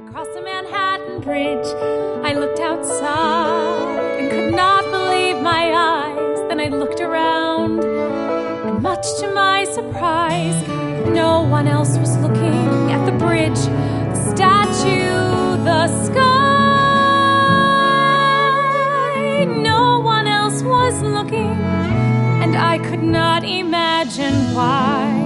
across the Manhattan Bridge. I looked outside and could not believe my eyes. Then I looked around, and much to my surprise, no one else was looking at the bridge, the statue, the sky. No one else was looking, and I could not imagine why.